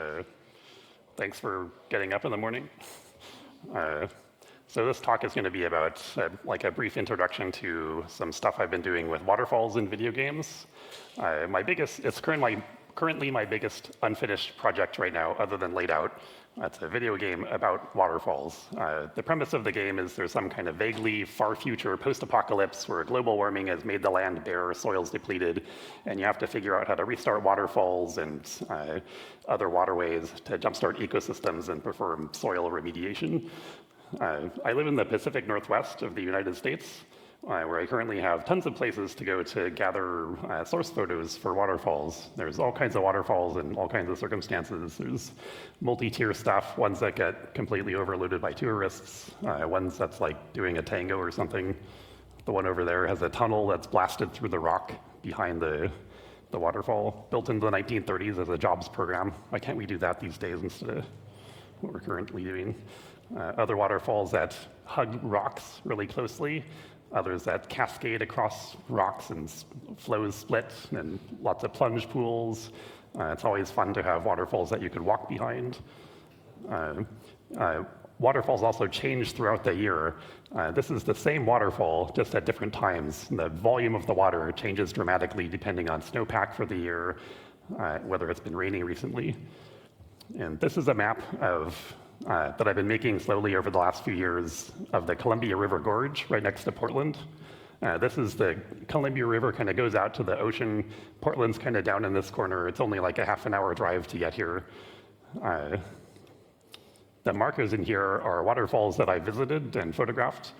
Thanks for getting up in the morning. So this talk is going to be about like a brief introduction to some stuff I've been doing with waterfalls in video games. It's currently my biggest unfinished project right now, other than Laid Out. It's a video game about waterfalls. The premise of the game is there's some kind of vaguely far future post-apocalypse where global warming has made the land bare, soil's depleted, and you have to figure out how to restart waterfalls and other waterways to jumpstart ecosystems and perform soil remediation. I live in the Pacific Northwest of the United States, where I currently have tons of places to go to gather source photos for waterfalls. There's all kinds of waterfalls in all kinds of circumstances. There's multi-tier stuff, ones that get completely overloaded by tourists, ones that's like doing a tango or something. The one over there has a tunnel that's blasted through the rock behind the waterfall, built into the 1930s as a jobs program. Why can't we do that these days instead of what we're currently doing? Other waterfalls that hug rocks really closely, others that cascade across rocks and flows split, and lots of plunge pools. It's always fun to have waterfalls that you could walk behind. Waterfalls also change throughout the year. This is the same waterfall, just at different times. The volume of the water changes dramatically depending on snowpack for the year, whether it's been raining recently. And this is a map that I've been making slowly over the last few years of the Columbia River Gorge right next to Portland. This is the Columbia River, kind of goes out to the ocean. Portland's kind of down in this corner. It's only like a half-an-hour drive to get here. The markers in here are waterfalls that I visited and photographed.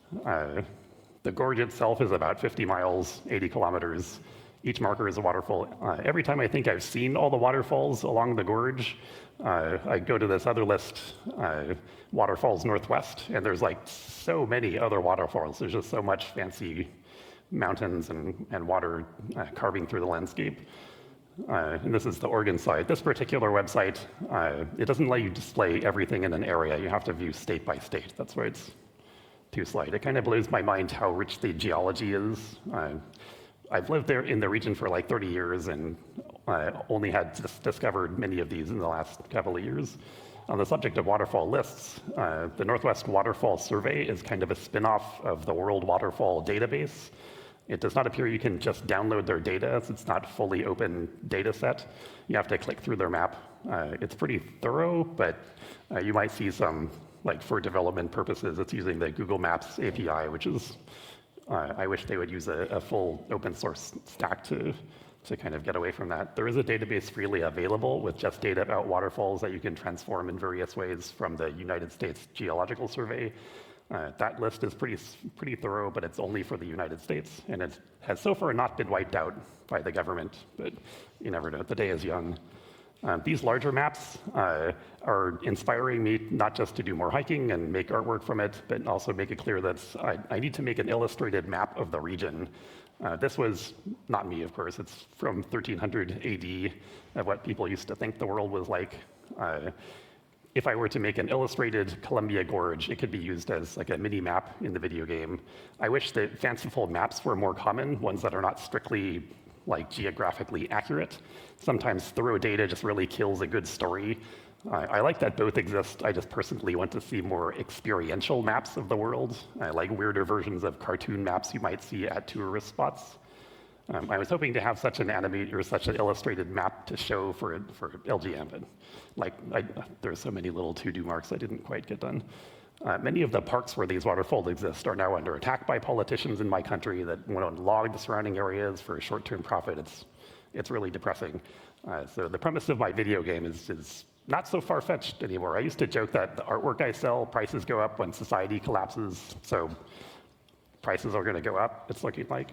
The gorge itself is about 50 miles, 80 kilometers. Each marker is a waterfall. Every time I think I've seen all the waterfalls along the gorge, I go to this other list, Waterfalls Northwest, and there's like so many other waterfalls. There's just so much fancy mountains and water carving through the landscape. And this is the Oregon side. This particular website, it doesn't let you display everything in an area. You have to view state by state. That's why it's two-slide. It kind of blows my mind how rich the geology is. I've lived there in the region for like 30 years and only had discovered many of these in the last couple of years. On the subject of waterfall lists, the Northwest Waterfall Survey is kind of a spin-off of the World Waterfall Database. It does not appear you can just download their data. It's not a fully open data set. You have to click through their map. It's pretty thorough, but you might see some, like for development purposes, it's using the Google Maps API, which is I wish they would use a full open source stack to kind of get away from that. There is a database freely available with just data about waterfalls that you can transform in various ways from the United States Geological Survey. That list is pretty thorough, but it's only for the United States, and it has so far not been wiped out by the government, but you never know, the day is young. These larger maps are inspiring me not just to do more hiking and make artwork from it, but also make it clear that I need to make an illustrated map of the region. This was not me, of course. It's from 1300 AD of what people used to think the world was like. If I were to make an illustrated Columbia Gorge, it could be used as like a mini map in the video game. I wish that fanciful maps were more common, ones that are not strictly like geographically accurate. Sometimes thorough data just really kills a good story. I like that both exist. I just personally want to see more experiential maps of the world. I like weirder versions of cartoon maps you might see at tourist spots. I was hoping to have such an animated or such an illustrated map to show for LGM, but there's so many little to-do marks I didn't quite get done. Many of the parks where these waterfalls exist are now under attack by politicians in my country that want to log the surrounding areas for short-term profit. It's really depressing. So the premise of my video game is not so far-fetched anymore. I used to joke that the artwork I sell, prices go up when society collapses, so prices are going to go up, it's looking like.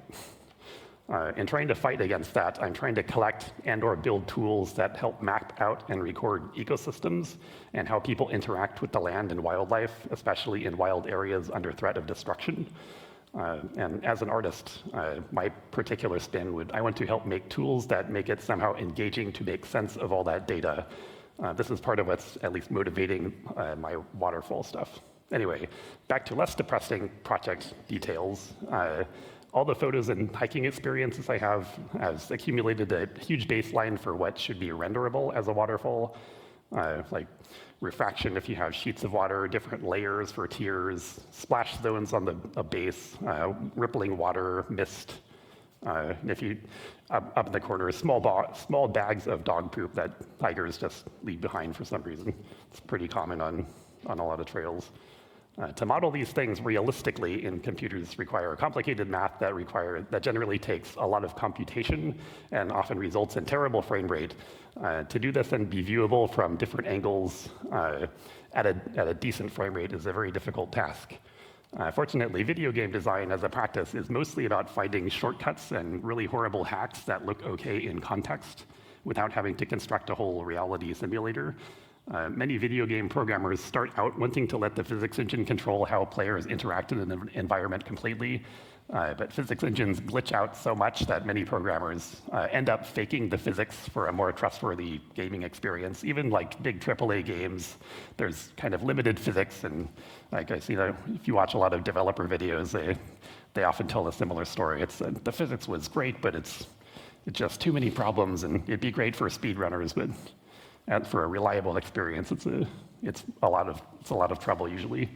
In trying to fight against that, I'm trying to collect and/or build tools that help map out and record ecosystems and how people interact with the land and wildlife, especially in wild areas under threat of destruction. And as an artist, my particular spin I want to help make tools that make it somehow engaging to make sense of all that data. This is part of what's at least motivating my waterfall stuff. Anyway, back to less depressing project details. all the photos and hiking experiences I have has accumulated a huge baseline for what should be renderable as a waterfall, like refraction if you have sheets of water, different layers for tiers, splash zones on the base, rippling water, mist. If you up in the corner, small bags of dog poop that tigers just leave behind for some reason. It's pretty common on a lot of trails. To model these things realistically in computers require complicated math that generally takes a lot of computation and often results in terrible frame rate. To do this and be viewable from different angles at a decent frame rate is a very difficult task. Fortunately, video game design as a practice is mostly about finding shortcuts and really horrible hacks that look okay in context without having to construct a whole reality simulator. Many video game programmers start out wanting to let the physics engine control how players interact in an environment completely, but physics engines glitch out so much that many programmers end up faking the physics for a more trustworthy gaming experience. Even like big AAA games, there's kind of limited physics, and like I see that if you watch a lot of developer videos, they often tell a similar story. It's the physics was great, but it's just too many problems, and it'd be great for speedrunners, but and for a reliable experience, it's a lot of trouble usually.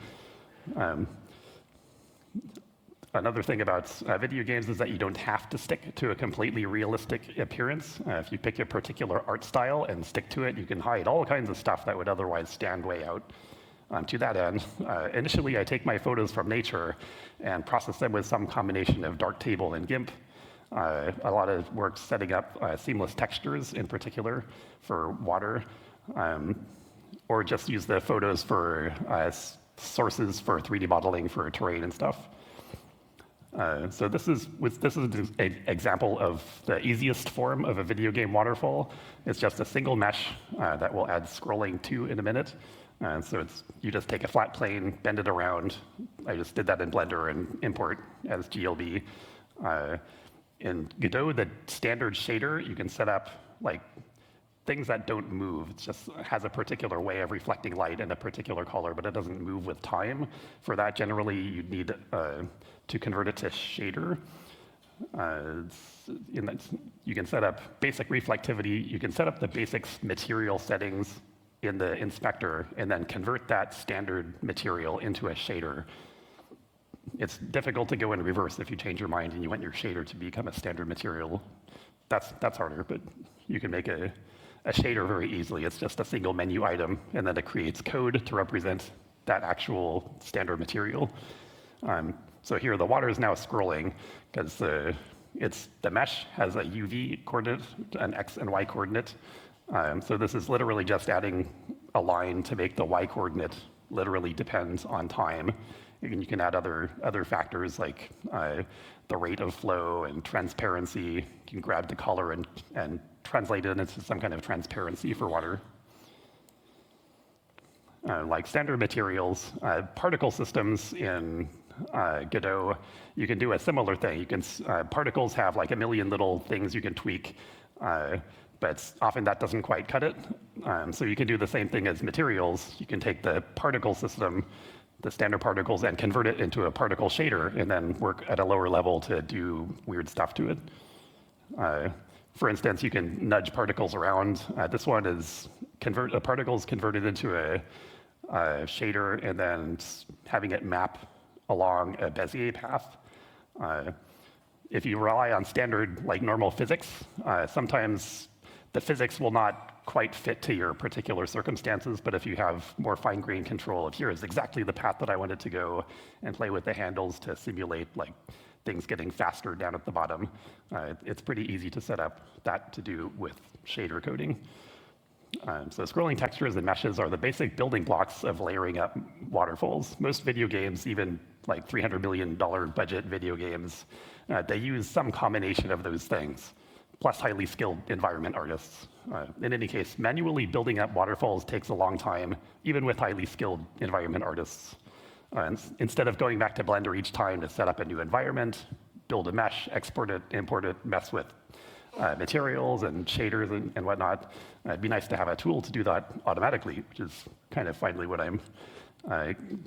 Another thing about video games is that you don't have to stick to a completely realistic appearance. If you pick a particular art style and stick to it, you can hide all kinds of stuff that would otherwise stand way out. To that end, initially I take my photos from nature and process them with some combination of Darktable and GIMP. A lot of work setting up seamless textures in particular for water, or just use the photos for sources for 3D modeling for terrain and stuff. So this is an example of the easiest form of a video game waterfall. It's just a single mesh that we'll add scrolling to in a minute. So you just take a flat plane, bend it around. I just did that in Blender and import as GLB. In Godot, the standard shader, you can set up like things that don't move. It just has a particular way of reflecting light in a particular color, but it doesn't move with time. For that, generally, you'd need to convert it to shader. You can set up basic reflectivity. You can set up the basic material settings in the inspector, and then convert that standard material into a shader. It's difficult to go in reverse if you change your mind and you want your shader to become a standard material. That's harder, but you can make a shader very easily. It's just a single menu item, and then it creates code to represent that actual standard material. So here, the water is now scrolling because the mesh has a UV coordinate, an X and Y coordinate. So this is literally just adding a line to make the Y coordinate literally depend on time. You can add other factors like the rate of flow and transparency. You can grab the color and translate it into some kind of transparency for water. Like standard materials, particle systems in Godot, you can do a similar thing. Particles have like a million little things you can tweak, but often that doesn't quite cut it. So you can do the same thing as materials. You can take the particle system, the standard particles, and convert it into a particle shader, and then work at a lower level to do weird stuff to it. For instance, you can nudge particles around. This one is particles converted into a shader, and then having it map along a Bezier path. If you rely on standard, like normal physics, sometimes the physics will not quite fit to your particular circumstances, but if you have more fine-grained control of here is exactly the path that I wanted to go, and play with the handles to simulate like things getting faster down at the bottom, it's pretty easy to set up that to do with shader coding. So scrolling textures and meshes are the basic building blocks of layering up waterfalls. Most video games, even like $300 million budget video games, they use some combination of those things, plus highly skilled environment artists. In any case, manually building up waterfalls takes a long time, even with highly skilled environment artists. Instead of going back to Blender each time to set up a new environment, build a mesh, export it, import it, mess with materials and shaders and whatnot, it'd be nice to have a tool to do that automatically, which is kind of finally what I'm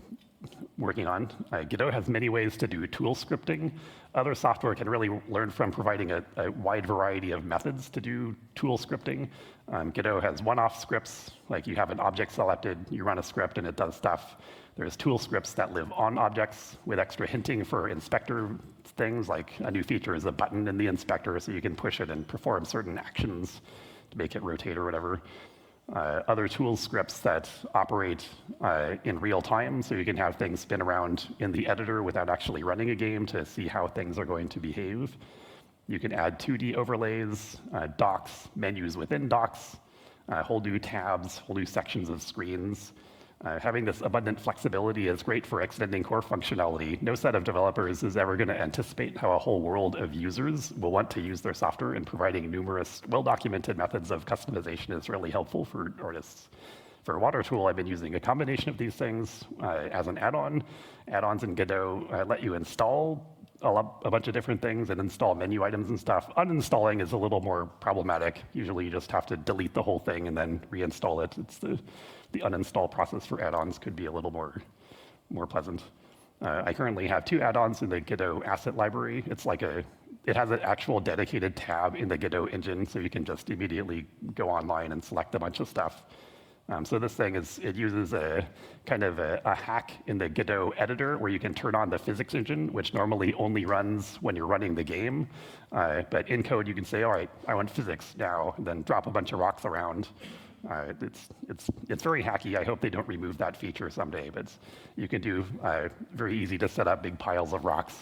working on. Godot has many ways to do tool scripting. Other software can really learn from providing a wide variety of methods to do tool scripting. Godot has one-off scripts, like you have an object selected, you run a script and it does stuff. There's tool scripts that live on objects with extra hinting for inspector things, like a new feature is a button in the inspector, so you can push it and perform certain actions to make it rotate or whatever. Other tool scripts that operate in real time, so you can have things spin around in the editor without actually running a game to see how things are going to behave. You can add 2D overlays, docks, menus within docks, whole new tabs, whole new sections of screens. Having this abundant flexibility is great for extending core functionality. No set of developers is ever going to anticipate how a whole world of users will want to use their software, and providing numerous well-documented methods of customization is really helpful for artists. For WaterTool, I've been using a combination of these things as an add-on. Add-ons in Godot let you install a bunch of different things and install menu items and stuff. Uninstalling is a little more problematic. Usually you just have to delete the whole thing and then reinstall it. It's the uninstall process for add-ons could be a little more pleasant. I currently have 2 add-ons in the Godot asset library. It has an actual dedicated tab in the Godot engine, so you can just immediately go online and select a bunch of stuff. So this thing it uses a kind of a hack in the Godot editor where you can turn on the physics engine, which normally only runs when you're running the game. But in code, you can say, all right, I want physics now, and then drop a bunch of rocks around. It's very hacky. I hope they don't remove that feature someday, but you can do very easy to set up big piles of rocks.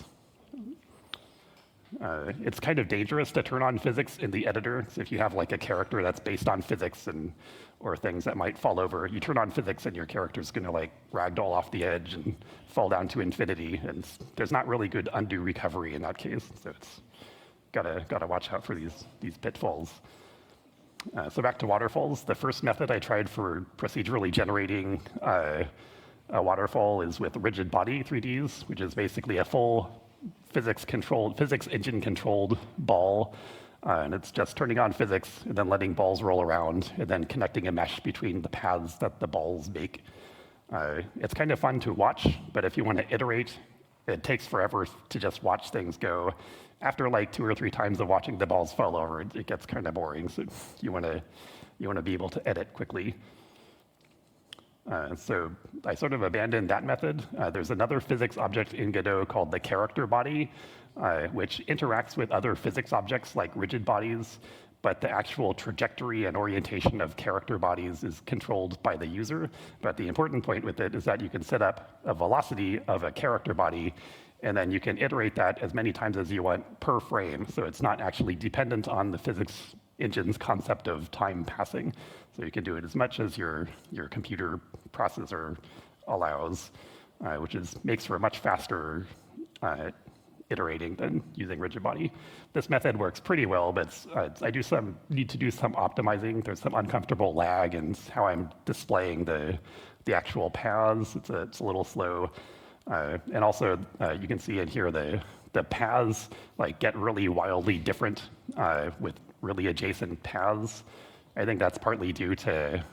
It's kind of dangerous to turn on physics in the editor. So if you have like a character that's based on physics or things that might fall over, you turn on physics and your character's going to like ragdoll off the edge and fall down to infinity. And there's not really good undo recovery in that case. So it's gotta watch out for these pitfalls. So back to waterfalls. The first method I tried for procedurally generating a waterfall is with rigid body 3Ds, which is basically a full physics engine controlled ball. And it's just turning on physics and then letting balls roll around and then connecting a mesh between the paths that the balls make. It's kind of fun to watch, but if you want to iterate, it takes forever to just watch things go. After like 2 or 3 times of watching the balls fall over, it gets kind of boring. So you want to be able to edit quickly. So I sort of abandoned that method. There's another physics object in Godot called the character body, which interacts with other physics objects like rigid bodies, but the actual trajectory and orientation of character bodies is controlled by the user. But the important point with it is that you can set up a velocity of a character body, and then you can iterate that as many times as you want per frame. So it's not actually dependent on the physics engine's concept of time passing. So you can do it as much as your computer processor allows, which makes for a much faster iterating than using rigid body. This method works pretty well, but I need to do some optimizing. There's some uncomfortable lag in how I'm displaying the actual paths. It's a little slow. And also, you can see in here the paths like get really wildly different with really adjacent paths. I think that's partly due to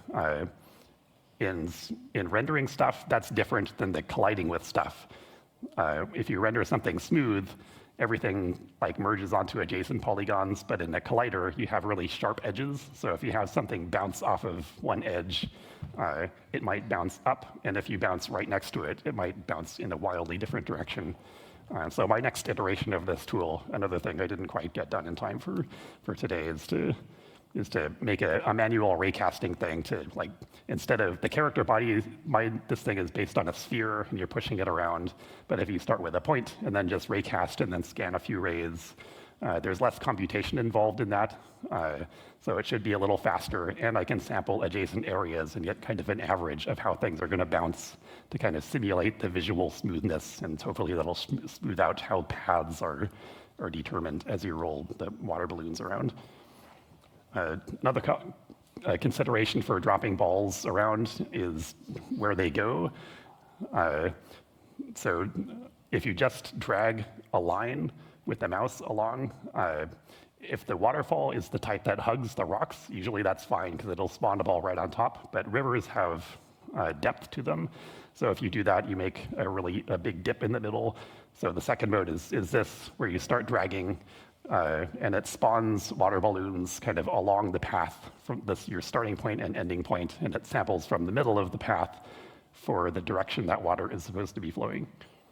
in rendering stuff that's different than the colliding with stuff. If you render something smooth, everything like merges onto adjacent polygons, but in a collider, you have really sharp edges. So if you have something bounce off of one edge, it might bounce up, and if you bounce right next to it, it might bounce in a wildly different direction. So my next iteration of this tool, another thing I didn't quite get done in time for today, is to make a manual raycasting thing to, like, instead of the character body, this thing is based on a sphere and you're pushing it around. But if you start with a point and then just raycast and then scan a few rays, there's less computation involved in that. So it should be a little faster, and I can sample adjacent areas and get kind of an average of how things are going to bounce to kind of simulate the visual smoothness, and hopefully that'll smooth out how paths are determined as you roll the water balloons around. Another consideration for dropping balls around is where they go. So if you just drag a line with the mouse along, if the waterfall is the type that hugs the rocks, usually that's fine because it'll spawn a ball right on top. But rivers have depth to them. So if you do that, you make a big dip in the middle. So the second mode is this, where you start dragging, and it spawns water balloons kind of along the path from your starting point and ending point, and it samples from the middle of the path for the direction that water is supposed to be flowing.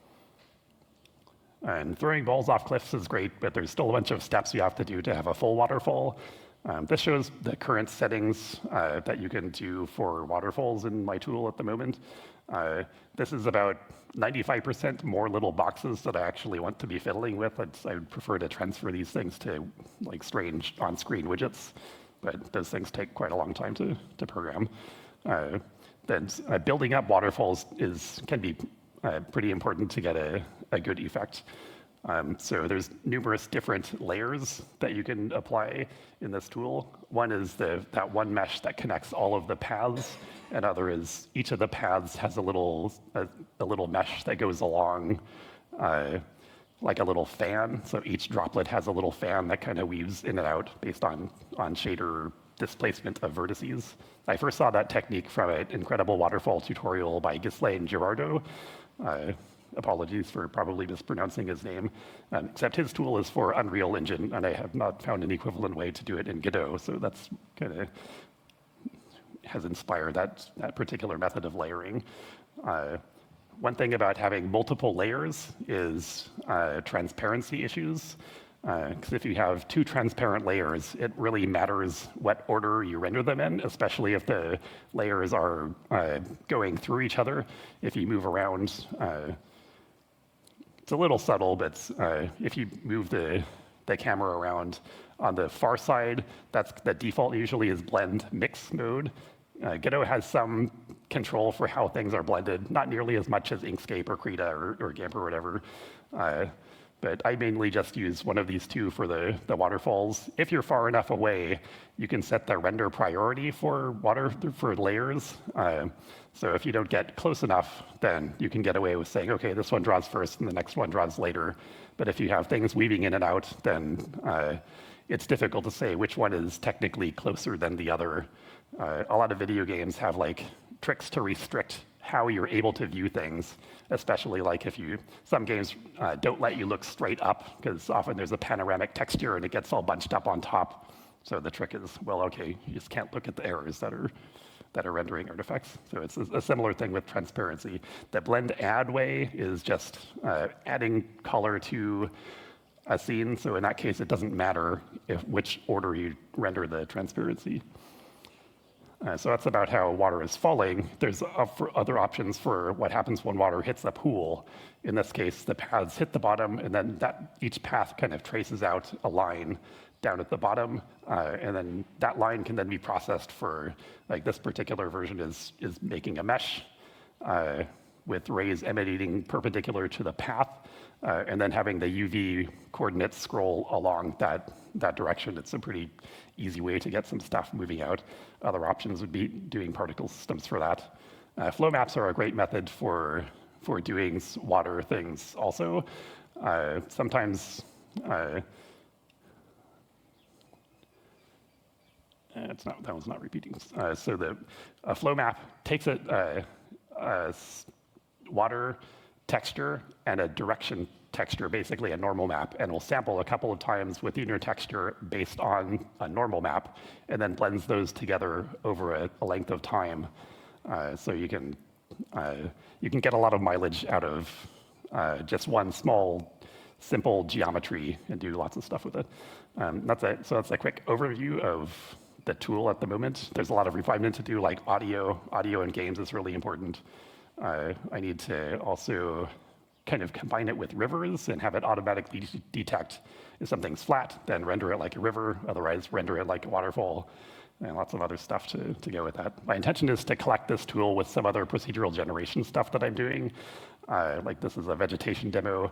And throwing balls off cliffs is great, but there's still a bunch of steps you have to do to have a full waterfall. This shows the current settings that you can do for waterfalls in my tool at the moment. This is about 95% more little boxes that I actually want to be fiddling with. I would prefer to transfer these things to like strange on-screen widgets, but those things take quite a long time to program. Then building up waterfalls can be pretty important to get a good effect. So there's numerous different layers that you can apply in this tool. One is that one mesh that connects all of the paths. Another is each of the paths has a little mesh that goes along like a little fan. So each droplet has a little fan that kind of weaves in and out based on shader displacement of vertices. I first saw that technique from an incredible waterfall tutorial by Ghislain Girardot. Apologies for probably mispronouncing his name, except his tool is for Unreal Engine, and I have not found an equivalent way to do it in Godot, so that's kind of has inspired that particular method of layering. One thing about having multiple layers is transparency issues. Because if you have two transparent layers, it really matters what order you render them in, especially if the layers are going through each other. If you move around, it's a little subtle, but if you move the camera around on the far side, the default usually is blend mix mode. Godot has some control for how things are blended, not nearly as much as Inkscape or Krita or GIMP or whatever. But I mainly just use one of these two for the waterfalls. If you're far enough away, you can set the render priority for layers. So if you don't get close enough, then you can get away with saying, okay, this one draws first and the next one draws later. But if you have things weaving in and out, then it's difficult to say which one is technically closer than the other. A lot of video games have like tricks to restrict how you're able to view things, especially like some games don't let you look straight up because often there's a panoramic texture and it gets all bunched up on top. So the trick is, well, okay, you just can't look at the errors that are rendering artifacts. So it's a similar thing with transparency. The blend add way is just adding color to a scene. So in that case, it doesn't matter which order you render the transparency. So that's about how water is falling. There's other options for what happens when water hits a pool. In this case, the paths hit the bottom, and then each path kind of traces out a line down at the bottom, and then that line can then be processed for, like this particular version is making a mesh with rays emanating perpendicular to the path, and then having the UV coordinates scroll along that direction. It's a pretty easy way to get some stuff moving out. Other options would be doing particle systems for that. Flow maps are a great method for doing water things also. Sometimes that one's not repeating. So a flow map takes a water texture and a direction texture, basically a normal map, and will sample a couple of times within your texture based on a normal map, and then blends those together over a length of time. So you can get a lot of mileage out of just one small, simple geometry and do lots of stuff with it. So that's a quick overview of the tool at the moment. There's a lot of refinement to do, like audio. Audio in games is really important. I need to also kind of combine it with rivers and have it automatically detect if something's flat, then render it like a river, otherwise render it like a waterfall, and lots of other stuff to go with that. My intention is to collect this tool with some other procedural generation stuff that I'm doing. Like this is a vegetation demo,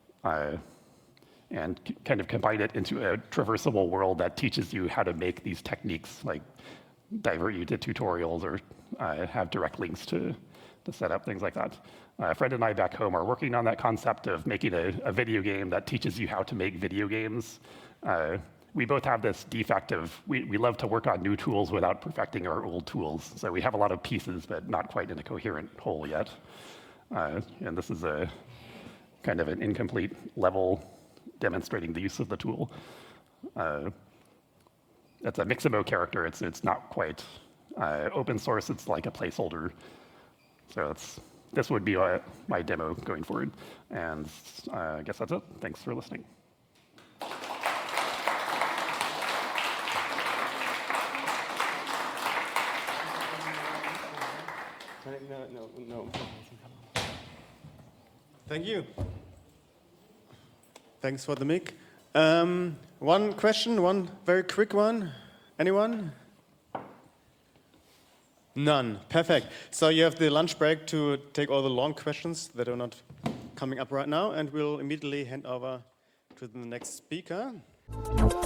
and kind of combine it into a traversable world that teaches you how to make these techniques, like divert you to tutorials or have direct links to set up things like that. A friend and I back home are working on that concept of making a video game that teaches you how to make video games. we both have this defect of we love to work on new tools without perfecting our old tools. So we have a lot of pieces, but not quite in a coherent whole yet. And this is a kind of an incomplete level demonstrating the use of the tool. It's a Mixamo character. It's not quite open source. It's like a placeholder. So this would be my demo going forward. And I guess that's it. Thanks for listening. No. Thank you. Thanks for the mic. One question, one very quick one. Anyone? None. Perfect. So you have the lunch break to take all the long questions that are not coming up right now, and we'll immediately hand over to the next speaker.